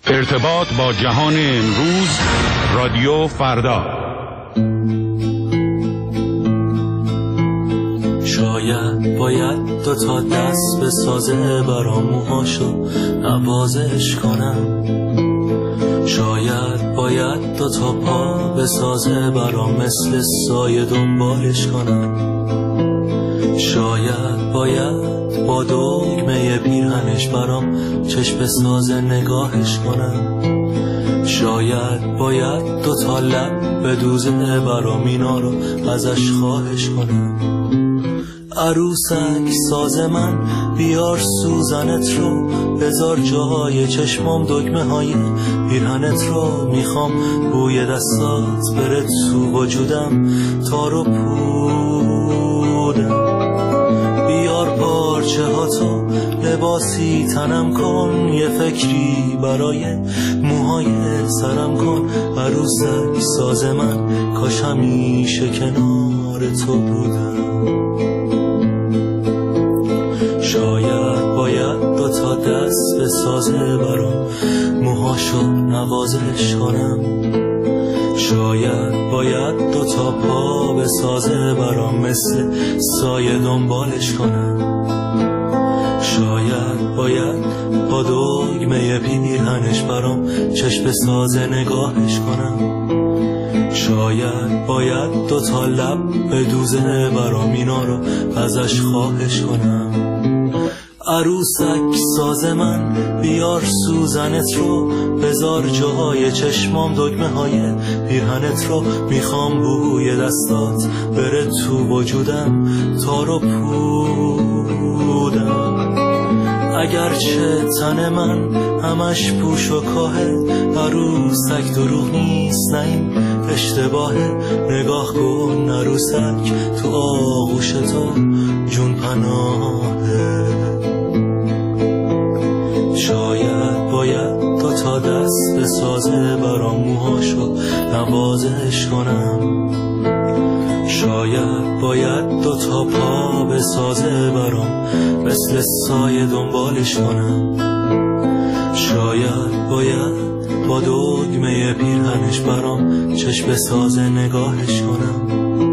ارتباط با جهان امروز، رادیو فردا. شاید باید 2 تا دست به سازه برام موهاشو نوازش کنم. شاید باید 2 تا پا به سازه برام مثل سایه دنبالش کنم. شاید باید با دگمه پیرهنش برام چشم سازه نگاهش کنم. شاید باید 2 تا لب به دوزه برام اینا رو ازش خواهش کنم. عروسک ساز من بیار سوزنت رو، بذار جای چشمام دگمه های پیرهنت رو. میخوام بوی دستات بره تو وجودم، تارو پودم. بیار پارچه ها تو لباسی تنم کن، یه فکری برای موهای سرم کن. عروسک ساز من کاش همیشه کنار تو بودم. شاید باید 2 تا دست به سازه برام موهاشو نوازش کنم. شاید باید 2 تا پا به سازه برام مثل سایه دنبالش کنم. شاید باید با دگمه پیرهنش برام چشم سازه نگاهش کنم. شاید باید 2 تا لب به دوزه برام اینا رو ازش خواهش کنم. عروسک ساز من بیار سوزنت رو، بذار جاهای چشمام دگمه های پیرهنت رو. میخوام بوی دستات بره تو وجودم، تارو پودم. اگرچه تن من همش پوش و کاهه، عروسک دروغ نیست، نه این اشتباهه. نگاه کن عروسک تو آغوش تو جون پناهه. شاید باید 2 تا دست به سازه برام موهاشو نوازش کنم. شاید باید 2 تا پا به سازه برام مثل سایه دنبالش کنم. شاید باید با دگمه پیرهنش برام چشم سازه نگاهش کنم.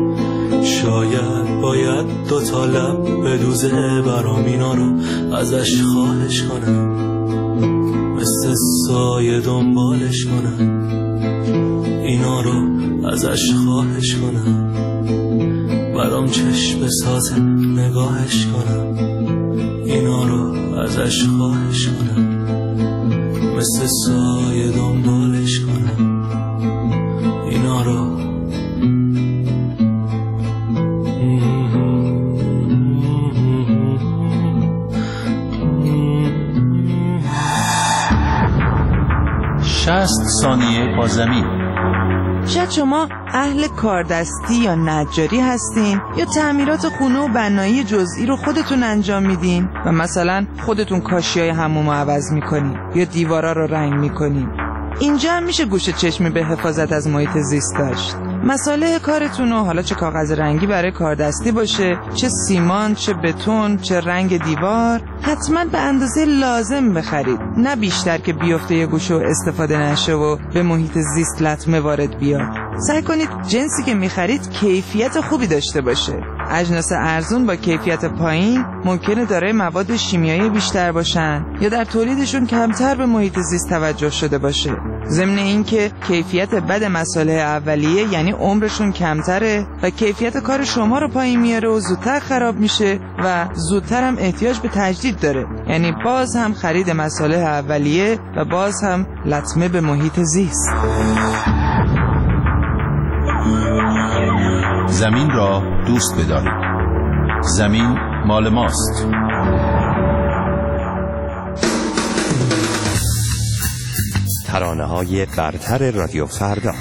شاید باید 2 تا لب به دوزه برام اینا رو ازش خواهش کنم. مثل سایه دنبالش کنم، اینا رو ازش خواهش کنم. برام چشم سازه نگاهش کنم، اینا رو ازش خواهش کنم. مثل سایه دنبالش کنم، اینا رو. ثانیه با زمین. شاید شما اهل کاردستی یا نجاری هستین، یا تعمیرات خونه و بنایی جزئی رو خودتون انجام میدین و مثلا خودتون کاشیای حموم رو عوض میکنین یا دیوارا رو رنگ میکنین. اینجا هم میشه گوشه چشمی به حفاظت از محیط زیست داشت. مساله کارتونو، حالا چه کاغذ رنگی برای کاردستی باشه، چه سیمان، چه بتون، چه رنگ دیوار، حتما به اندازه لازم بخرید، نه بیشتر که بیفته یه گوشه و استفاده نشه و به محیط زیست لطمه وارد بیاد. سعی کنید جنسی که میخرید کیفیت خوبی داشته باشه. اجناس ارزون با کیفیت پایین ممکنه دارای مواد شیمیایی بیشتر باشن یا در تولیدشون کمتر به محیط زیست توجه شده باشه. ضمن این که کیفیت بد مصالح اولیه یعنی عمرشون کمتره و کیفیت کار شما رو پایین میاره و زودتر خراب میشه و زودتر هم احتیاج به تجدید داره. یعنی باز هم خرید مصالح اولیه و باز هم لطمه به محیط زیست. زمین را دوست بدارید. زمین مال ماست. ترانه‌های برتر رادیو فردا.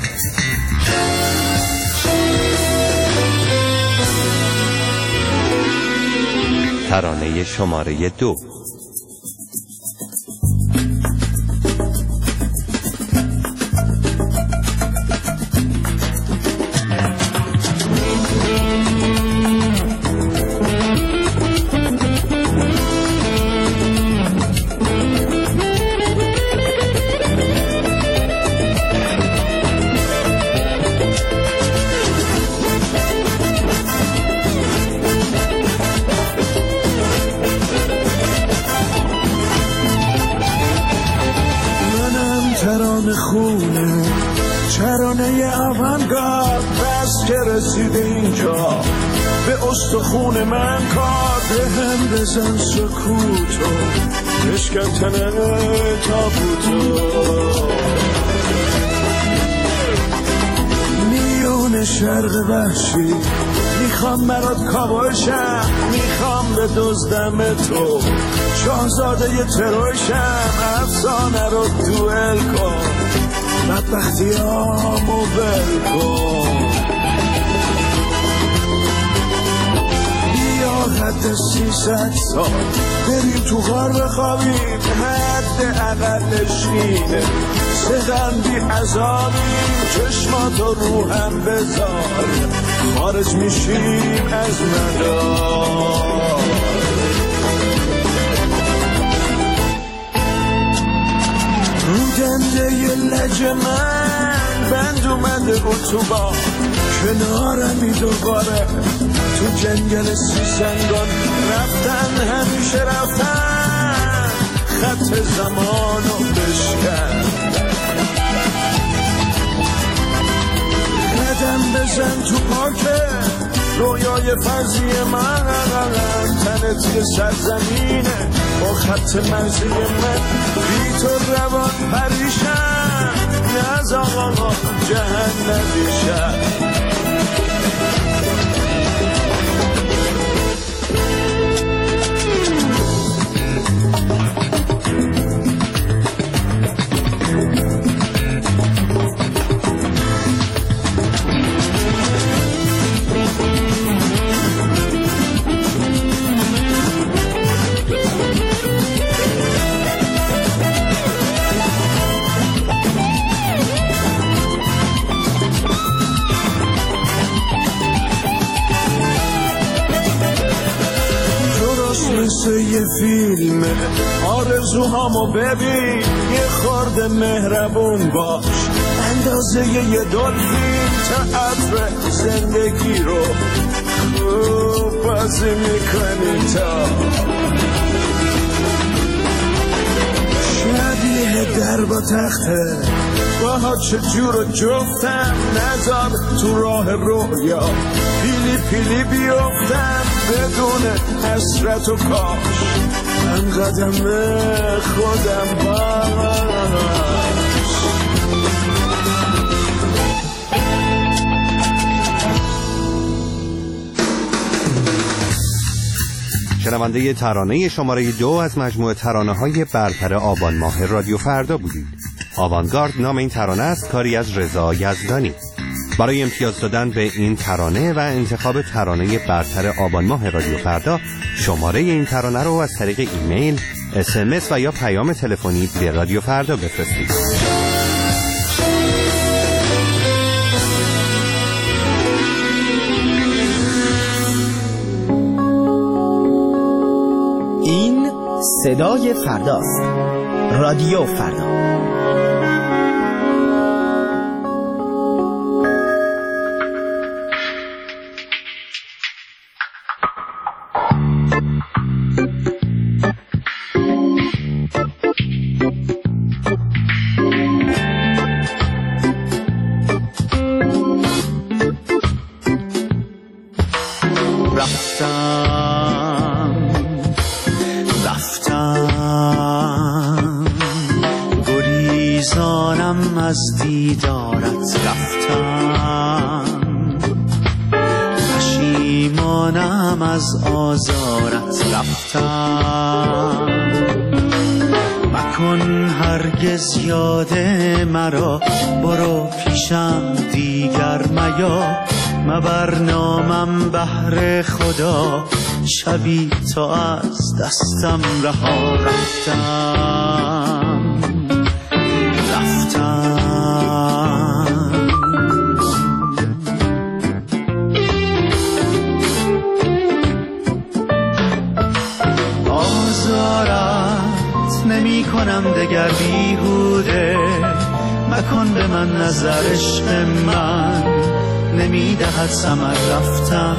ترانه شماره 2. میان خونه چرانه اونگارد بس که رسید اینجا به استخون من کار به هم بزن سکوتو بشکن تنه تابوتو میون شرق وحشی میخوام برات کابوشم میخوام به دزدم تو شاهزاده ی تروشم افسانه رو دوئل کن بدبختیامو بل کن بیا حد 300 سال بریم تو غار بخوابیم حد اقلش اینه سقم بی عذابیم چشماتو رو هم بذار خارج میشیم از مدار رو دنده ی لج من بند اومده اتوبان کنارمی دوباره تو جنگل 30 سنگان رفتن همیشه رفتن خط زمانو بشکن قدم بزن تو پاکه رویای فرضی من تنت یه سرزمینه با خط مرزی من بی تو روان پریشم نز آقا جهنمی شد یه فیلم آرزوهامو ببین یه خورده مهربون باش اندازه یه دلفین تئاتر زندگی رو خوب بازی میکنی تا شبیه در با تخته باها چجور جفتم نذار تو راه رویا پیلی پیلی بیفتم بدون حسرت و کاش من قدم خودم باش شنونده ترانه شماره 2 از مجموعه ترانه‌های برتر آبان ماه رادیو فردا بودید. آوانگارد نام این ترانه است، کاری از رضا یزدانی. برای امتیاز دادن به این ترانه و انتخاب ترانه برتر آبان ماه رادیو فردا شماره این ترانه رو از طریق ایمیل، SMS و یا پیام تلفنی به رادیو فردا بفرستید. این صدای فرداست. رادیو فردا. از دیدارت رفتم پشیمانم از آزارت رفتم مکن هرگز یاد مرا برو پیشم دیگر میا مبر نامم بهر خدا شبی تا از دستم رها رفتم آزارت نمی کنم دگر بیهوده مکن به من نظر عشق من نمی دهد ثمر رفتم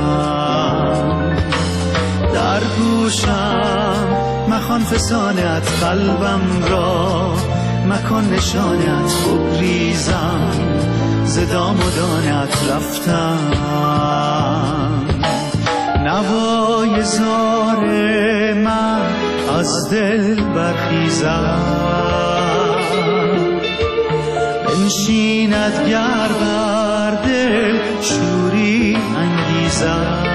در گوشم مخوان فسانه ات قلبم را مکان نشانت بگریزم ز دام و دانت رفتم نوای زار من از دل برخیزم بنشیند گر بر دل شوری انگیزم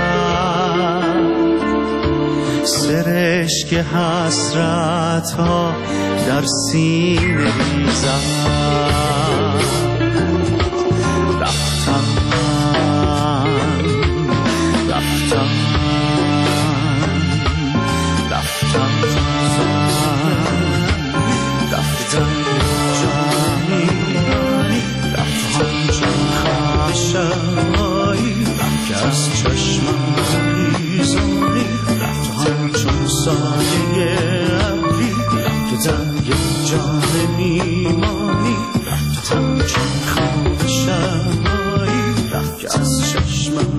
سرشک حسرت ها در سینه ریزم رفتم جانی رفتم چون خشایی که از چشمم ریزانی رفتم چون سایه ابری تو در یک جان میمانی رفتم چون خشایی که از چشمم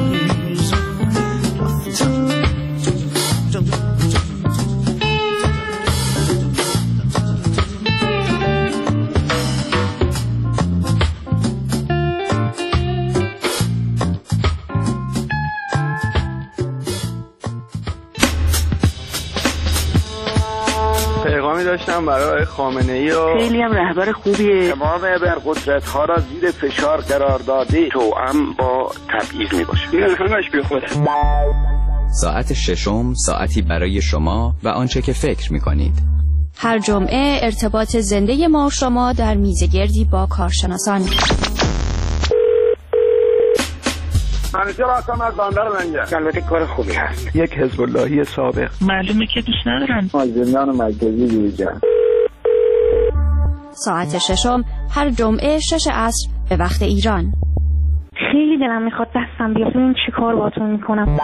داشتم برای خامنه‌ای و خیلی هم رهبر خوبیه. تمام ابرقدرت‌ها را زیر فشار قرار داده توأم با تبعیض میباشه. این همش بی خوده. ساعت ششم ساعتی برای شما و آنچه که فکر میکنید. هر جمعه ارتباط زنده ما و شما در میزگردی با کارشناسان. همیشه راستم از باندر منجه. البته کار خوبی هست. یک حزب اللهی سابق. معلومه که دوست ندارن. زندان مرکزی دیویژن. ساعت ششم هر جمعه 6 عصر به وقت ایران. خیلی دلم میخواد دستم بیاد ببین چی کار باتون میکنم.